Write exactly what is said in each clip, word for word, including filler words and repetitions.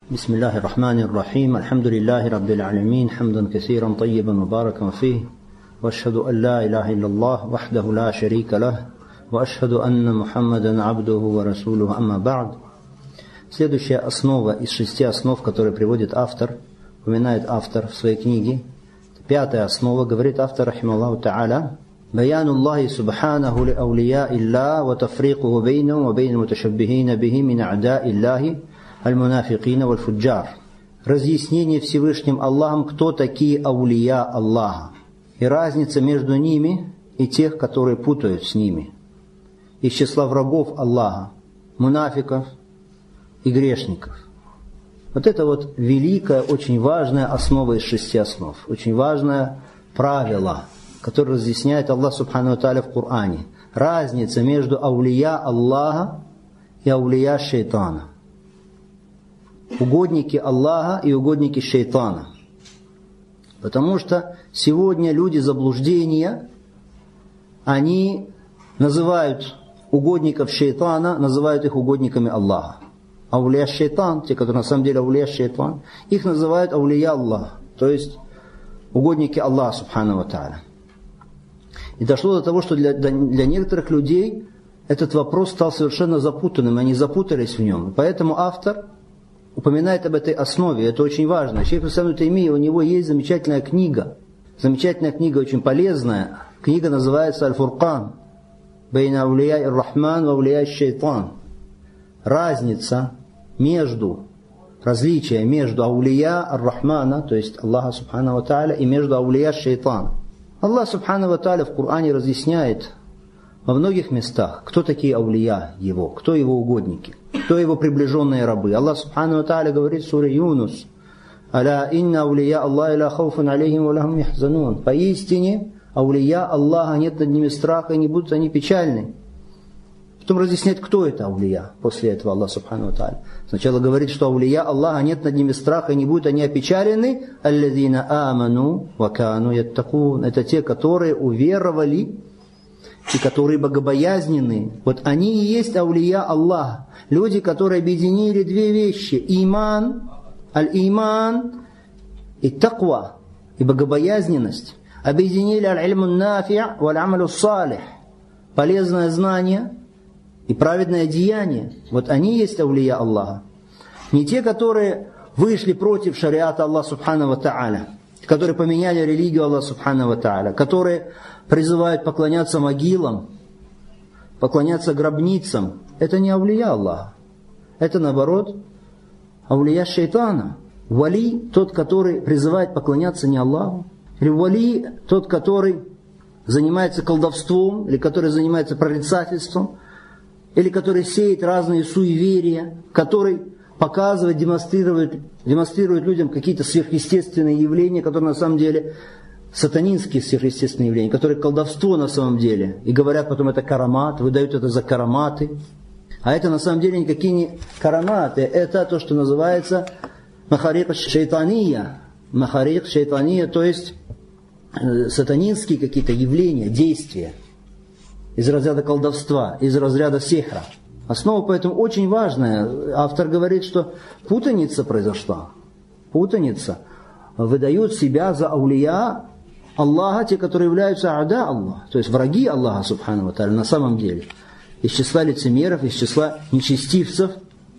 بسم الله الرحمن الرحيم الحمد لله رب العالمين حمدا كثيرا طيبا مباركا فيه وأشهد أن لا إله إلا الله وحده لا شريك له وأشهد أن محمدا عبده ورسوله أما بعد. Следующая основа из шести основ, которые приводит автор, упоминает автор в своей книге, пятая основа, говорит автор, рахималлаху та'аля, بيان الله سبحانه لأولياء الله وتفريقه بينهم وبين المتشبهين به من أعداء الله المنافقين والفجار. Разъяснение Всевышним Аллахом, кто такие аулия Аллаха, и разница между ними и тех, которые путают с ними, из числа врагов Аллаха, мунафиков и грешников. Вот это вот великая, очень важная основа из шести основ, очень важное правило, которое разъясняет Аллах Субхану ва Тааля в Коране. Разница между аулия Аллаха и аулия шайтана. Угодники Аллаха и угодники шайтана. Потому что сегодня люди заблуждения, они называют угодников шайтана, называют их угодниками Аллаха. Аулия шайтан, те, которые на самом деле аулия шайтан, их называют аулия Аллаха, то есть угодники Аллаха Субхану ва Тааля. И дошло до того, что для, для некоторых людей этот вопрос стал совершенно запутанным, они запутались в нем. Поэтому автор упоминает об этой основе, это очень важно. Шейх ибн Таймия, у него есть замечательная книга, замечательная книга, очень полезная. Книга называется «Аль-Фуркан» «Бейна аулия ир-Рахман ва аулия иш-Шайтан». Разница между, различие между аулия ар-Рахмана, то есть Аллаха Субхану ва Тааля, и между аулия иш-Шайтан. Аллах Субхану ва Тааля в Коране разъясняет во многих местах, кто такие аулия его, кто его угодники, кто его приближенные рабы. Аллах Субхану ва Тааля говорит в суре Юнус: «Аля инна аулия Аллахи ла хауфун алейхим ва лахум яхзанун». Поистине, аулия Аллаха, нет над ними страха, и не будут они печальны. Потом разъясняет, кто это аулия. После этого Аллах Субхану ва Тааля сначала говорит, что аулия Аллаха, нет над ними страха, и не будут они опечалены. «Аллазина аману ва кану яттакун». Это те, которые уверовали и которые богобоязненные. Вот они и есть аулия Аллаха. Люди, которые объединили две вещи: иман, аль-иман и таква, и богобоязненность. Объединили аль-илмун нафи' валь-амалю салих, полезное знание и праведное деяние. Вот они есть аулия Аллаха. Не те, которые вышли против шариата Аллаха Субхану ва Тааля, которые поменяли религию Аллаха Субхану ва Тааля, которые призывают поклоняться могилам, поклоняться гробницам. Это не аулия Аллаха. Это, наоборот, аулия шайтана. Вали – тот, который призывает поклоняться не Аллаху. Или вали – тот, который занимается колдовством, или который занимается прорицательством, или который сеет разные суеверия, который показывает, демонстрирует, демонстрирует людям какие-то сверхъестественные явления, которые на самом деле сатанинские сверхъестественные явления, которые колдовство на самом деле. И говорят потом, это карамат, выдают это за караматы. А это на самом деле никакие не караматы, это то, что называется махарик шайтания. Махарик шайтания, то есть э, сатанинские какие-то явления, действия. Из разряда колдовства, из разряда сихра. Основа поэтому очень важная. Автор говорит, что путаница произошла. Путаница. Выдают себя за аулия Аллаха, те, которые являются ада Аллаха, то есть враги Аллаха Субхану ва Тааля на самом деле. Из числа лицемеров, из числа нечестивцев.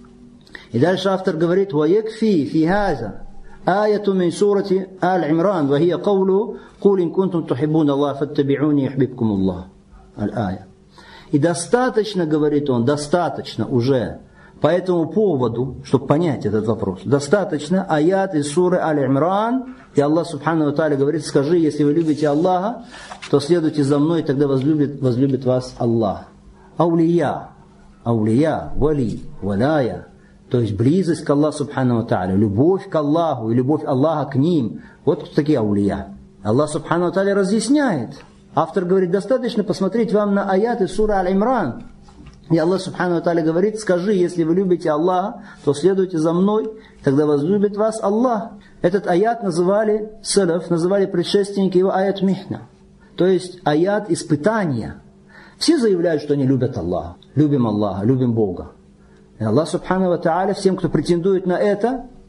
И дальше автор говорит: «Ваякфи фи хаза аяту мин сурати Аль-Имран, ва хия каулу, кул ин кунтум тухиббуна Аллах, фаттаби'уни юхбибкум Аллах». Аль-ая. И достаточно, говорит он, достаточно уже по этому поводу, чтобы понять этот вопрос, достаточно аят из суры Аль-Имран, и Аллах Субхану ва Тааля говорит: скажи, если вы любите Аллаха, то следуйте за мной, и тогда возлюбит, возлюбит вас Аллах. Аулия, аулия, вали, валяя, то есть близость к Аллаху Субхану ва Тааля, любовь к Аллаху и любовь Аллаха к ним. Вот кто такие аулия. Аллах Субхану ва Тааля разъясняет. Автор говорит: достаточно посмотреть вам на аяты суры Аль-Имран. И Аллах Субхану ва Тааля говорит: скажи, если вы любите Аллаха, то следуйте за мной, тогда возлюбит вас Аллах. Этот аят называли салаф, называли предшественники его аят михна. То есть аят испытания. Все заявляют, что они любят Аллаха, любим Аллаха, любим Бога. И Аллах Субхану ва Тааля всем, кто претендует на это,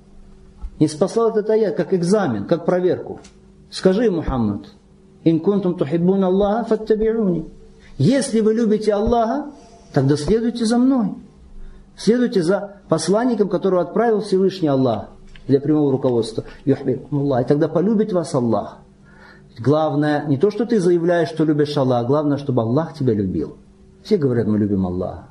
Не спасал этот аят как экзамен, как проверку. Скажи, Мухаммад, «Ин кунтум тухиббуна Аллаха, фаттаби'уни». Если вы любите Аллаха, тогда следуйте за мной. Следуйте за посланником, которого отправил Всевышний Аллах для прямого руководства. Юхбибкумуллах. И тогда полюбит вас Аллах. Главное, не то, что ты заявляешь, что любишь Аллаха, главное, чтобы Аллах тебя любил. Все говорят, мы любим Аллаха.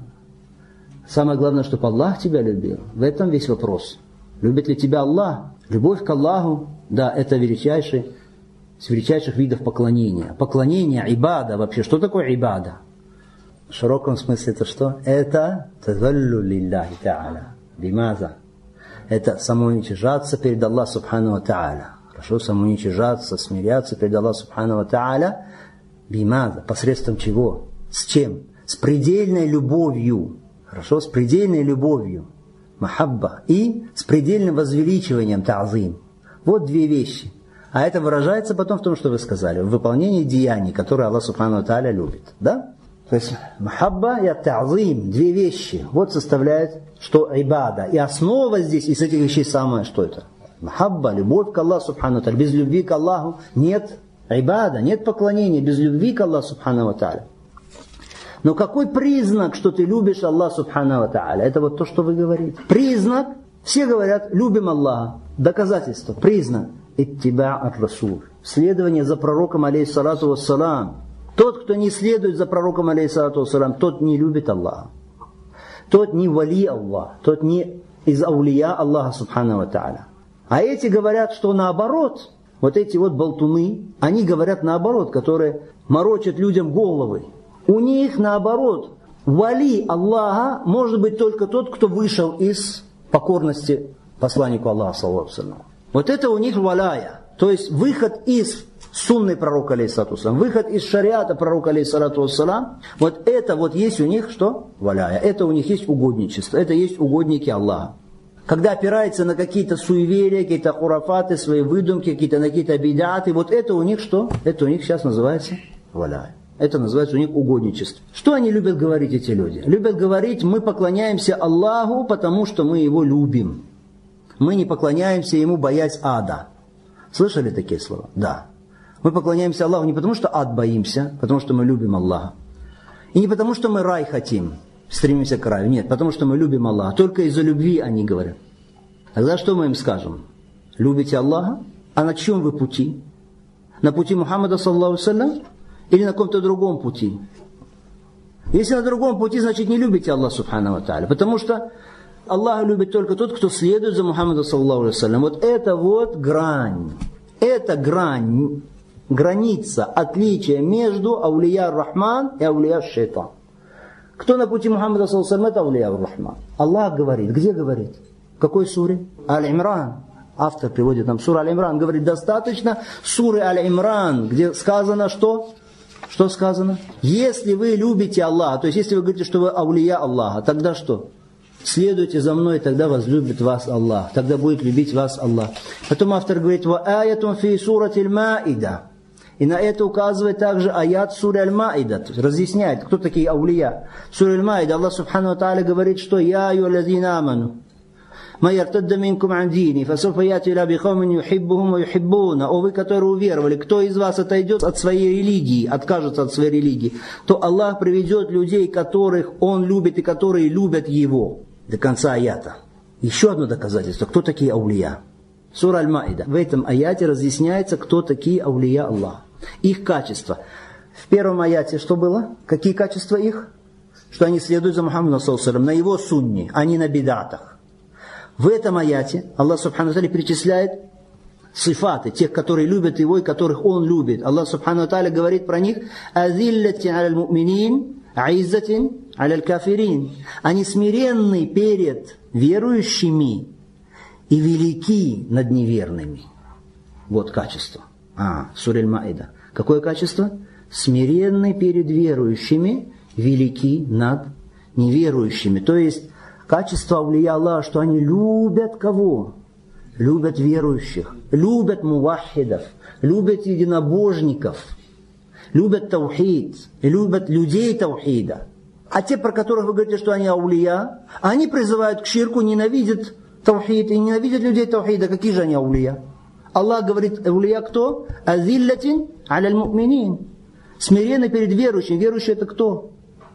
Самое главное, чтобы Аллах тебя любил. В этом весь вопрос. Любит ли тебя Аллах? Любовь к Аллаху, да, это величайший, из величайших видов поклонения. Поклонение, ибада вообще. Что такое ибада? В широком смысле это что? Это тазаллю лилляхи та'аля. Бимаза. Это самоуничижаться перед Аллахом субхану ва та'аля. Хорошо, самоуничижаться, смиряться перед Аллахом субхану ва та'аля. Бимаза. Посредством чего? С чем? С предельной любовью. Хорошо, с предельной любовью. Махабба. И с предельным возвеличиванием та'зим. Вот две вещи. А это выражается потом в том, что вы сказали, в выполнении деяний, которые Аллах субхану ва та'аля любит. Да? То есть махабба и та'зим, две вещи. Вот составляет, что ибада. И основа здесь из этих вещей самое, что это? Махабба, любовь к Аллаху субхану ва та'аля. Без любви к Аллаху нет ибада, нет поклонения. Без любви к Аллаху субхану ва та'аля. Но какой признак, что ты любишь Аллаха субхану ва та'аля? Это вот то, что вы говорите. Признак, все говорят, любим Аллаха. Доказательство, признак. Иттиба ар-расул. Следование за пророком, алейхиссалату вассалам. Тот, кто не следует за пророком, алейхиссалату вассалам, тот не любит Аллаха. Тот не вали Аллах. Тот не из аулия Аллаха субхану ва та'аля. А эти говорят, что наоборот. Вот эти вот болтуны, они говорят наоборот, которые морочат людям головы. У них наоборот, вали Аллаха может быть только тот, кто вышел из покорности посланнику Аллаха, саллаллаху алейхи ва саллям. Вот это у них валяя. То есть выход из сунны пророка, алейхиссалату вассалам, выход из шариата пророка, алейхиссалату вассалам, вот это вот есть у них что? Валяя. Это у них есть угодничество. Это есть угодники Аллаха. Когда опирается на какие-то суеверия, какие-то хурафаты, свои выдумки, какие-то, на какие-то бидаты, вот это у них что? Это у них сейчас называется валяя. Это называется у них угодничество. Что они любят говорить, эти люди? Любят говорить, мы поклоняемся Аллаху, потому что мы Его любим. Мы не поклоняемся Ему, боясь ада. Слышали такие слова? Да. Мы поклоняемся Аллаху не потому, что ад боимся, потому что мы любим Аллаха. И не потому, что мы рай хотим, стремимся к раю. Нет, потому что мы любим Аллаха. Только из-за любви они говорят. Тогда что мы им скажем? Любите Аллаха? А на чем вы пути? На пути Мухаммада, саллаллаху алейхи ва саллям? Или на каком-то другом пути? Если на другом пути, значит не любите Аллаха субхану ва та'аля. Потому что Аллах любит только тот, кто следует за Мухаммадом, саллаллаху алейхи ва саллям. Вот это вот грань. Это грань, граница, отличие между аулия ар-Рахман и аулия ар-Шайтан. Кто на пути Мухаммада, саллаллаху алейхи ва саллям, это аулия ар-Рахман. Аллах говорит. Где говорит? В какой суре? Аль-Имран. Автор приводит нам сура Аль-Имран. Говорит, достаточно суры Аль-Имран, где сказано что? Что сказано? Если вы любите Аллаха, то есть если вы говорите, что вы аулия Аллаха, тогда что? Следуйте за мной, тогда возлюбит вас Аллах. Тогда будет любить вас Аллах. Потом автор говорит, «Ва аятун фи сурати аль-Маида». И на это указывает также аят суры аль-Маида. Разъясняет, кто такие аулия. Сура аль-Маида, Аллах субхану ва тааля говорит, что «Я айюаллазина аману». «Ма яртадда минкум ан дини, фасуфа яти ила бихаумин юхиббухум ва юхиббуна». О вы, которые уверовали, кто из вас отойдет от своей религии, откажется от своей религии, то Аллах приведет людей, которых Он любит и которые любят Его. До конца аята. Еще одно доказательство. Кто такие аулия? Сура Аль-Маида. В этом аяте разъясняется, кто такие аулия Аллаха. Их качества. В первом аяте что было? Какие качества их? Что они следуют за Мухаммадом, саллаллаху алейхи ва саллям, на его сунне, а не на бидатах. В этом аяте Аллах субхану ва тааля перечисляет сифаты, тех, которые любят его и которых он любит. Аллах субхану ва тааля говорит про них: «Азиллатин аляль му'минин, аиззатин аляль кафирин». Они смиренны перед верующими и велики над неверными. Вот качество. А, сура Аль-Маида. Какое качество? Смиренны перед верующими, велики над неверующими. То есть качество аулия Аллаха, что они любят кого? Любят верующих, любят муваххидов, любят единобожников, любят таухид, любят людей таухида. А те, про которых вы говорите, что они аулия, они призывают к ширку, ненавидят таухид и ненавидят людей таухида, какие же они аулия? Аллах говорит, аулия кто? Азиллатин аля аль-му'минин. Смиренный перед верующим. Верующий это кто?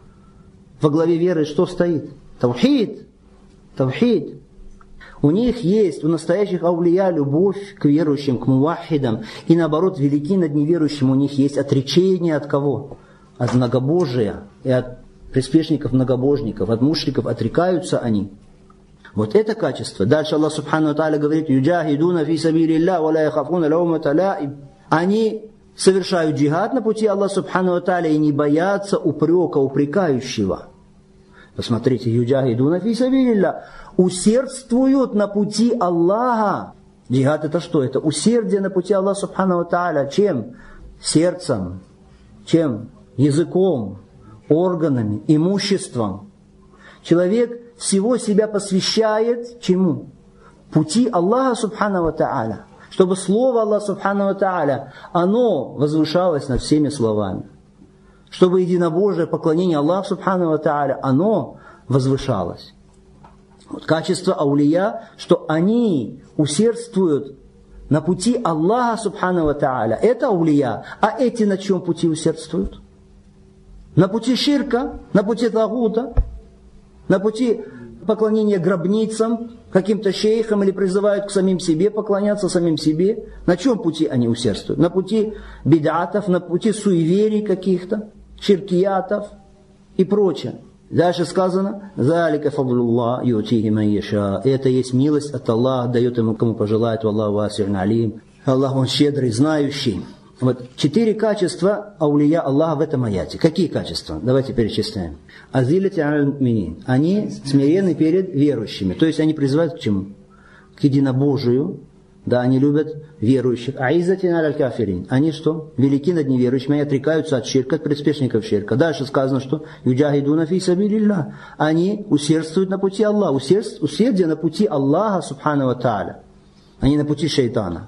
Во главе веры что стоит? Таухид. Таухид. У них есть, у настоящих аулия, любовь к верующим, к мувахидам. И наоборот, велики над неверующим у них есть отречение от кого? От многобожия и от приспешников многобожников, от мушриков отрекаются они. Вот это качество. Дальше Аллах Субхану ва Тааля говорит, «Юджахидуна фи сабилилля, ва ла яхафуна лаумата лаиб». Они совершают джихад на пути Аллаха Субхану ва Тааля и не боятся упрека упрекающего. Посмотрите, «Юджахидуна фи сабилилля». Усердствуют на пути Аллаха. Джихад это что? Это усердие на пути Аллаха Субхану ва Тааля. Чем? Сердцем. Чем? Языком, органами, имуществом. Человек всего себя посвящает чему? Пути Аллаха Субхану ва Тааля. Чтобы слово Аллаха Субхану ва Тааля, оно возвышалось над всеми словами. Чтобы единобожие поклонение Аллаху Субхану ва Тааля, оно возвышалось. Вот качество аулия, что они усердствуют на пути Аллаха Субхану ва Тааля. Это аулия. А эти на чем пути усердствуют? На пути ширка, на пути тагута, на пути поклонения гробницам, каким-то шейхам или призывают к самим себе поклоняться самим себе. На чем пути они усердствуют? На пути бидатов, на пути суеверий каких-то, ширкиятов и прочее. Дальше сказано, «Залика фадлуллах ютихи ман яша». Это есть милость от Аллаха, дает ему, кому пожелает, «Валлаху васи'ун алим». Аллах, Он щедрый, знающий. Вот четыре качества аулия Аллаха в этом аяте. Какие качества? Давайте перечисляем. Азилляти аля аль-му'минин. Они смирены перед верующими. То есть они призывают к чему? К единобожию. Да, они любят верующих. Аиззати аля аль-кафирин. Они что? Велики над неверующими. Они отрекаются от ширка, от приспешников ширка. Дальше сказано, что юджахидуна фи сабилилля. Они усердствуют на пути Аллаха. Усердие на пути Аллаха Субхану ва Тааля. Они на пути шайтана.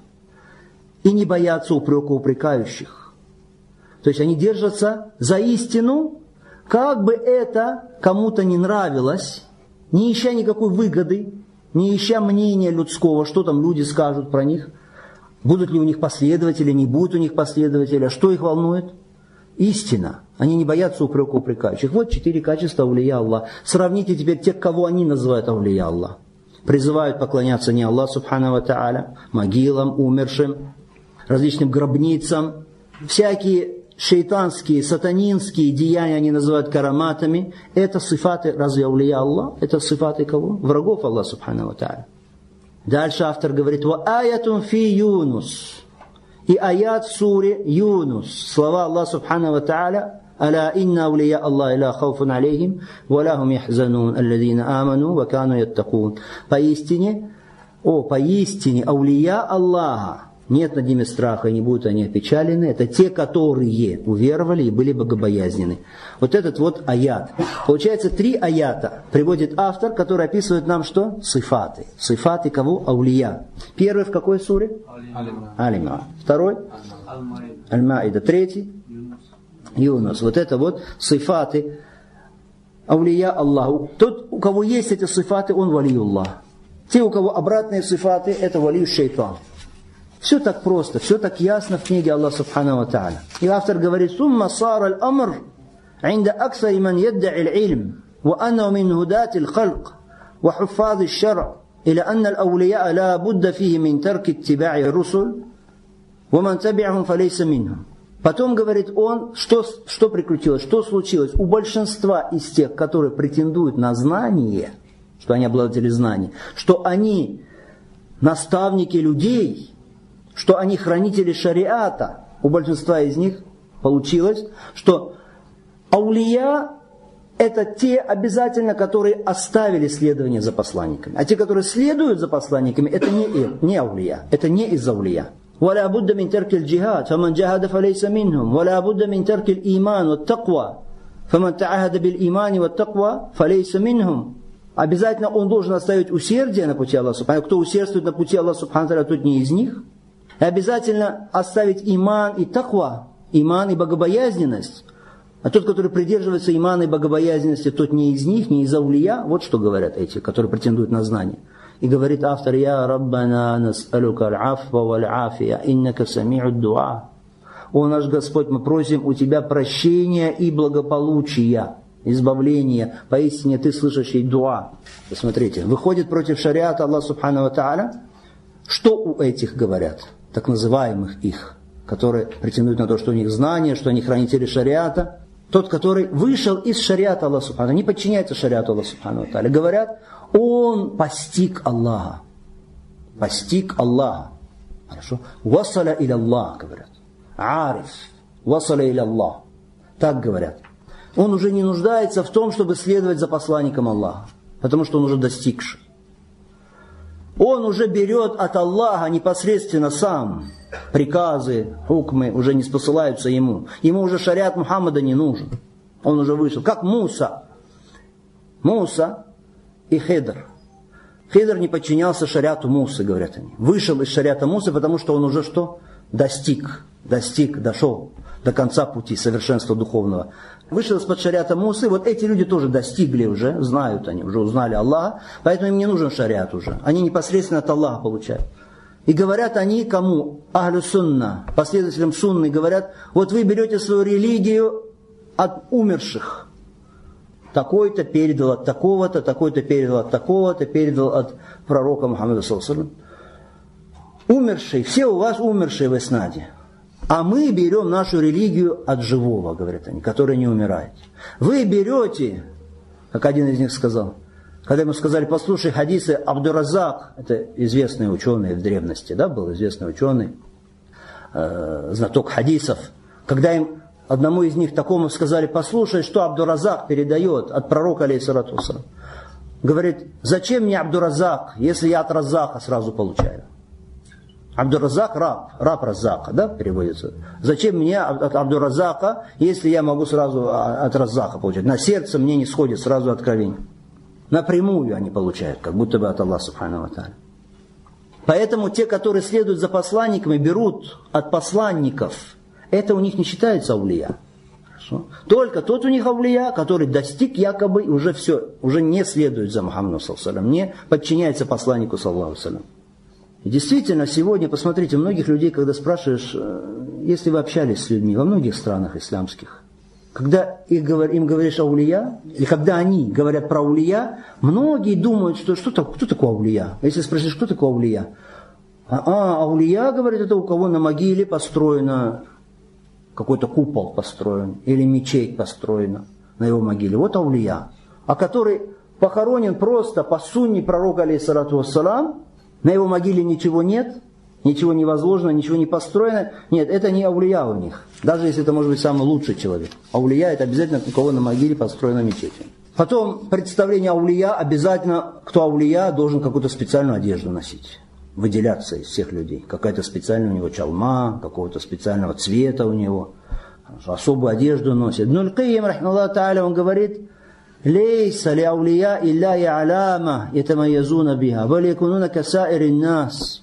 И не боятся упрека упрекающих. То есть они держатся за истину, как бы это кому-то не нравилось, не ища никакой выгоды, не ища мнения людского, что там люди скажут про них, будут ли у них последователи, не будут у них последователи, что их волнует? Истина. Они не боятся упрека упрекающих. Вот четыре качества аулия Аллаха. Сравните теперь тех, кого они называют аулия Аллаха. Призывают поклоняться не Аллаху Субхану ва Тааля, могилам, умершим, различным гробницам, всякие шейтанские, сатанинские деяния они называют караматами. Это сифаты, разве аулия Аллах? Это сифаты кого? Врагов Аллаха Субхану ва Тааля. Дальше автор говорит, «Ва аятун фи Юнус». И аят в суре Юнус. Слова Аллаха Субхану ва Тааля, «Аля инна аулия Аллах ла хауфун алейхим, ва ла хум яхзанун, алладина аману, ва кану яттакун». Поистине, о, поистине, аулия Аллаха, нет над ними страха, и не будут они опечалены. Это те, которые уверовали и были богобоязнены. Вот этот вот аят. Получается, три аята приводит автор, который описывает нам что? Сифаты. Сифаты кого? Аулия. Первый в какой суре? Аль-Имран. Второй? Аль-Маида. Третий? Юнус. Вот это вот сифаты аулия Аллаху. Тот, у кого есть эти сифаты, он валиюллах. Те, у кого обратные сифаты, это валию шейтан. Все так просто, все так ясно в книге Аллаха Субхану ва Тааля. И автор говорит, «Сумма сара аль-амр عند أكثر من يدعي العلم وأنه من هداة الخلق وحفاظ الشرع إلى أن الأولياء لا بد فيه من ترك اتباع الرسل ومن تبعهم فليس منهم». Потом говорит он, что, что приключилось, что случилось. У большинства из тех, которые претендуют на знание, что они обладатели знаний, что они наставники людей, что они хранители шариата, у большинства из них получилось, что аулия это те обязательно, которые оставили следование за посланниками. А те, которые следуют за посланниками, это не, не аулия, это не из аулия. ولا بد من ترك الجهاد فمن جاهد فليس منهم ولا بد من ترك الإيمان والتقوى فمن تعهد بالإيمان والتقوى فليس منهم. Обязательно он должен оставить усердие на пути Аллаха Субхану. Кто усердствует на пути Аллаха Субхану, тот не из них. И обязательно оставить иман и таква, иман и богобоязненность. А тот, который придерживается имана и богобоязненности, тот не из них, не из аулия. Вот что говорят эти, которые претендуют на знание. И говорит автор: «Я Раббана нас'алука аль-афва валь-афия, иннака сами'уд дуа». О наш Господь, мы просим у Тебя прощения и благополучия, избавления. Поистине Ты слышащий дуа. Посмотрите, выходит против шариата Аллах Субхану ва Тааля. Что у этих говорят, так называемых их, которые претендуют на то, что у них знания, что они хранители шариата? Тот, который вышел из шариата Аллаха Субхану, не подчиняется шариату Аллаха Субхану ва Тааля. Говорят, он постиг Аллаха. Постиг Аллаха. Хорошо? Васаля иля Аллах, говорят. Ариф. Васаля иля Аллах. Так говорят. Он уже не нуждается в том, чтобы следовать за посланником Аллаха, потому что он уже достигший. Он уже берет от Аллаха непосредственно сам. Приказы, хукмы уже не спосылаются ему. Ему уже шариат Мухаммада не нужен. Он уже вышел. Как Муса. Муса и Хидр. Хидр не подчинялся шариату Мусы, говорят они. Вышел из шариата Мусы, потому что он уже что? Достиг. Достиг, дошел до конца пути совершенства духовного. Вышел из-под шариата Мусы. Вот эти люди тоже достигли уже, знают они, уже узнали Аллаха. Поэтому им не нужен шариат уже. Они непосредственно от Аллаха получают. И говорят они кому? Ахлю сунна, последователям сунны, говорят: вот вы берете свою религию от умерших. Такой-то передал от такого-то, такой-то передал от такого-то, передал от пророка Мухаммада саллаллаху алейхи ва саллям. Умершие, все у вас умершие в иснаде. А мы берем нашу религию от живого, говорят они, который не умирает. Вы берете, как один из них сказал, когда ему сказали: послушай хадисы Абдур-Раззак, это известный ученый в древности, да, был известный ученый, э, знаток хадисов. Когда им, одному из них такому сказали: послушай, что Абдур-Раззак передает от пророка, алейхиссалату вассалям. Говорит: зачем мне Абдур-Раззак, если я от Раззака сразу получаю? Абдур-Раззак раб, раб Раззака, да, переводится. Зачем мне от Абдур-Раззака, если я могу сразу от Раззака получать? На сердце мне не сходит сразу откровение. Напрямую они получают, как будто бы от Аллаха Субхану ва Тааля. Поэтому те, которые следуют за посланниками, берут от посланников. Это у них не считается аулия. Хорошо? Только тот у них аулия, который достиг якобы, уже все, уже не следует за Мухаммадом саллаллаху алейхи ва саллям, не подчиняется посланнику саллаллаху алейхи ва саллям. И действительно, сегодня, посмотрите, многих людей, когда спрашиваешь, если вы общались с людьми во многих странах исламских, когда им говоришь аулия, или когда они говорят про аулия, многие думают, что, что кто такой аулия? Если спросишь, кто такой аулия? А, а аулия, говорит, это у кого на могиле построено, какой-то купол построен, или мечеть построена на его могиле. Вот аулия. А который похоронен просто по сунне пророка, алейхиссалату вассалам, на его могиле ничего нет, ничего не возложено, ничего не построено. Нет, это не аулия у них. Даже если это может быть самый лучший человек. Аулия — это обязательно у кого на могиле построена мечеть. Потом представление аулия, обязательно кто аулия должен какую-то специальную одежду носить. Выделяться из всех людей. Какая-то специальная у него чалма, какого-то специального цвета у него. Особую одежду носит. Ибн аль-Кайим, рахмаллаху тааля, он говорит: «Лейса ли аулия илля я'ляма ятамайязуна биха, вали якунуна касаири нас».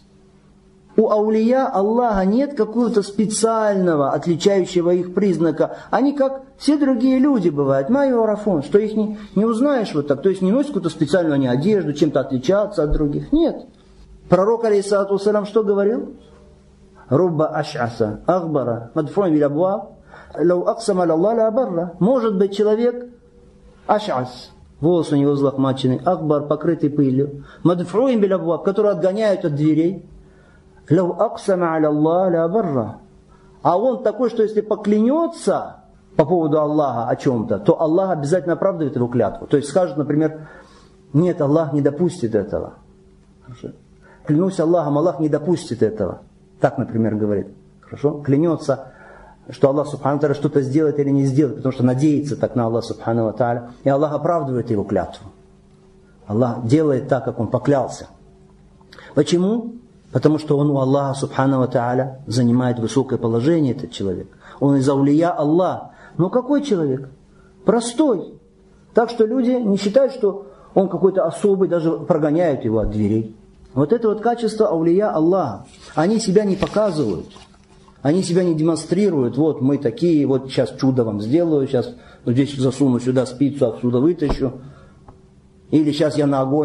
У аулия Аллаха нет какого-то специального, отличающего их признака. Они как все другие люди бывают. Майорафон, что их не, не узнаешь вот так. То есть не носят какую-то специальную они одежду, чем-то отличаться от других. Нет. Пророк, алейхиссалату вассалям, что говорил? Рубба аш'аса ахбара мадфу'ин бил абваб лау аксама аллах ла барра. Может быть, человек аш'ас, волосы у него взлохмачены, ахбар, покрытый пылью, мадфу'ин бил абваб, который отгоняют от дверей. Лау аксама аллах ла барра. А он такой, что если поклянется по поводу Аллаха о чем-то, то Аллах обязательно оправдывает его клятву. То есть скажет, например: нет, Аллах не допустит этого. Хорошо. Клянусь Аллахом, Аллах не допустит этого. Так, например, говорит. Хорошо? Клянется, что Аллах Субхану ва Тааля что-то сделает или не сделает, потому что надеется так на Аллаха Субхану ва Тааля. И Аллах оправдывает его клятву. Аллах делает так, как он поклялся. Почему? Потому что он у Аллаха Субхану ва Тааля занимает высокое положение, этот человек. Он из аулия Аллах. Но какой человек? Простой. Так что люди не считают, что он какой-то особый, даже прогоняют его от дверей. Вот это вот качество аулия Аллаха. Они себя не показывают. Они себя не демонстрируют. Вот мы такие, вот сейчас чудо вам сделаю, сейчас вот здесь засуну сюда спицу, отсюда вытащу. Или сейчас я на огонь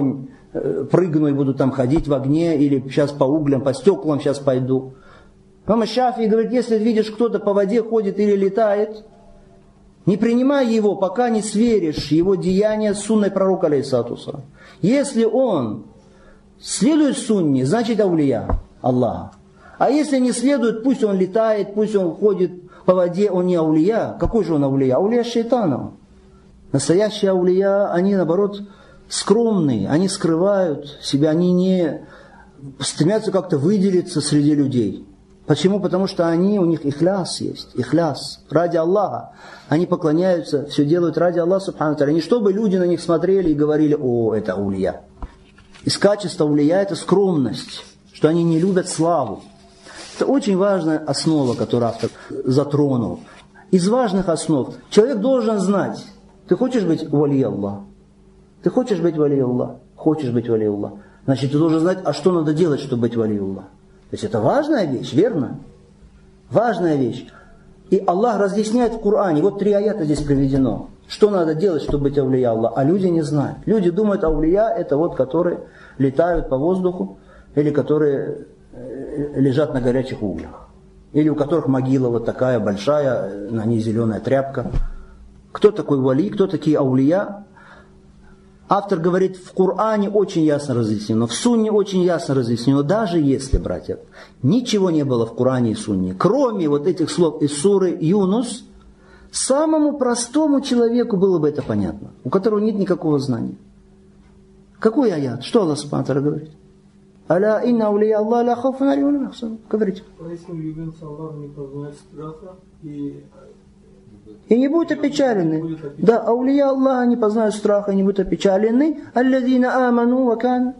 прыгну и буду там ходить в огне, или сейчас по углям, по стеклам сейчас пойду. Имам Шафии говорит, если видишь, кто-то по воде ходит или летает, не принимай его, пока не сверишь его деяния с сунной пророка, алейхиссалату вассалам. Если он следует сунне, значит аулия Аллаха. А если не следует, пусть он летает, пусть он ходит по воде, он не аулия. Какой же он аулия? Аулия шайтана. Настоящие аулия, они наоборот скромные, они скрывают себя, они не стремятся как-то выделиться среди людей. Почему? Потому что они, у них ихляс есть, ихляс, ради Аллаха. Они поклоняются, все делают ради Аллаха, субхану ва тааля. Не чтобы люди на них смотрели и говорили, о, это аулия. Из качества аулия это скромность, что они не любят славу. Это очень важная основа, которую автор затронул. Из важных основ человек должен знать, ты хочешь быть вали Аллаха? Ты хочешь быть вали Аллаха? Хочешь быть вали Аллаха? Значит, ты должен знать, а что надо делать, чтобы быть вали Аллаха. То есть это важная вещь, верно? Важная вещь. И Аллах разъясняет в Коране, вот три аята здесь приведено. Что надо делать, чтобы быть аулия Аллаха? А люди не знают. Люди думают, аулия это вот, которые летают по воздуху, или которые лежат на горячих углях. Или у которых могила вот такая большая, на ней зеленая тряпка. Кто такой вали, кто такие аулия? Автор говорит, в Коране очень ясно разъяснено, в Сунне очень ясно разъяснено, даже если, братья, ничего не было в Коране и Сунне, кроме вот этих слов из суры Юнус, самому простому человеку было бы это понятно, у которого нет никакого знания. Какой аят? Что Аллах субхану ва тааля говорит? Аля инна аулия Аллах ла хауфун алейхим ва ла хум яхзанун. Говорите. И не будут опечалены. Да, аулия Аллаха не познают страха, не будут опечалены. Аллазина аману ва кан.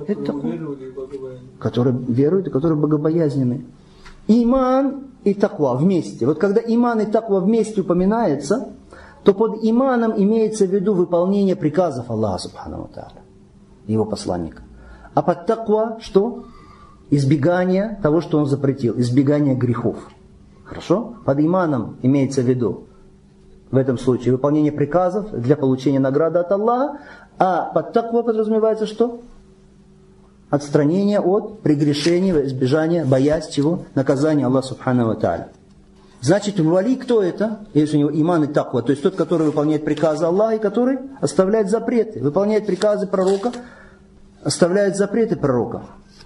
Которые веруют и которые богобоязненны. Иман и таква вместе. Вот когда иман и таква вместе упоминается, то под иманом имеется в виду выполнение приказов Аллаха субхану ва тааля, его посланника. А под таква что? Избегание того, что он запретил. Избегание грехов. Хорошо? Под иманом имеется в виду в этом случае выполнение приказов для получения награды от Аллаха, а под таква подразумевается что? Отстранение от прегрешения, избежания, боясь чего? Наказания Аллаха субхану ва тааля. Значит, вали кто это? Если у него иман и таква, то есть тот, который выполняет приказы Аллаха и который оставляет запреты, выполняет приказы пророка, оставляет запреты пророка.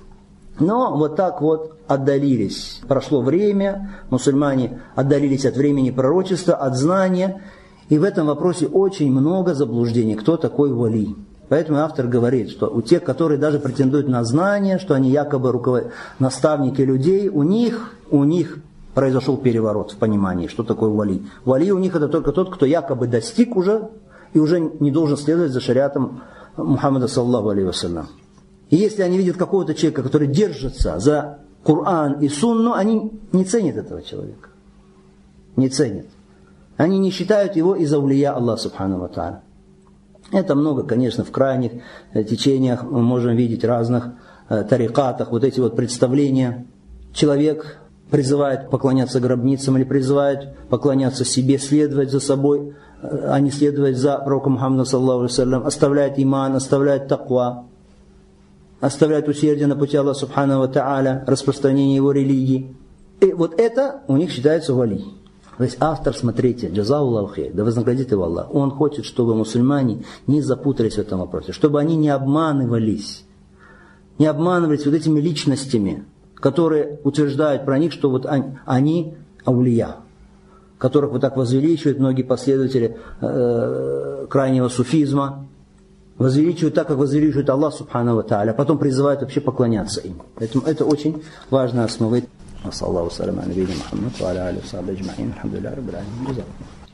Но вот так вот отдалились. Прошло время, мусульмане отдалились от времени пророчества, от знания. И в этом вопросе очень много заблуждений. Кто такой вали? Поэтому автор говорит, что у тех, которые даже претендуют на знание, что они якобы руковод... наставники людей, у них, у них произошел переворот в понимании, что такое вали. Вали у них это только тот, кто якобы достиг уже и уже не должен следовать за шариатом Мухаммада саллаллаху алейхи вассалям. И если они видят какого-то человека, который держится за Коран и Сунну, они не ценят этого человека. Не ценят. Они не считают его из аулия Аллаха субхану ва тааля. Это много, конечно, в крайних течениях мы можем видеть разных тарикатах, вот эти вот представления. Человек призывает поклоняться гробницам или призывает поклоняться себе, следовать за собой, а не следовать за пророком Мухаммадом саллаллаху алейхи ва саллям, оставляет иман, оставляет таква, оставляет усердие на пути Аллаха субхану ва тааля, распространение его религии. И вот это у них считается вали. То есть автор, смотрите, джазаллаху хейр, да вознаградит его Аллах, он хочет, чтобы мусульмане не запутались в этом вопросе, чтобы они не обманывались, не обманывались вот этими личностями, которые утверждают про них, что вот они, они аулия, которых вот так возвеличивают многие последователи э, крайнего суфизма, возвеличивают так, как возвеличивает Аллах субхану ва тааля, потом призывают вообще поклоняться им. Поэтому это очень важная основа. Саллаллаху салям ала набийина Мухаммад ва аля алихи ва сахбихи аджмаин. Алхамдулиллахи раббил алямин.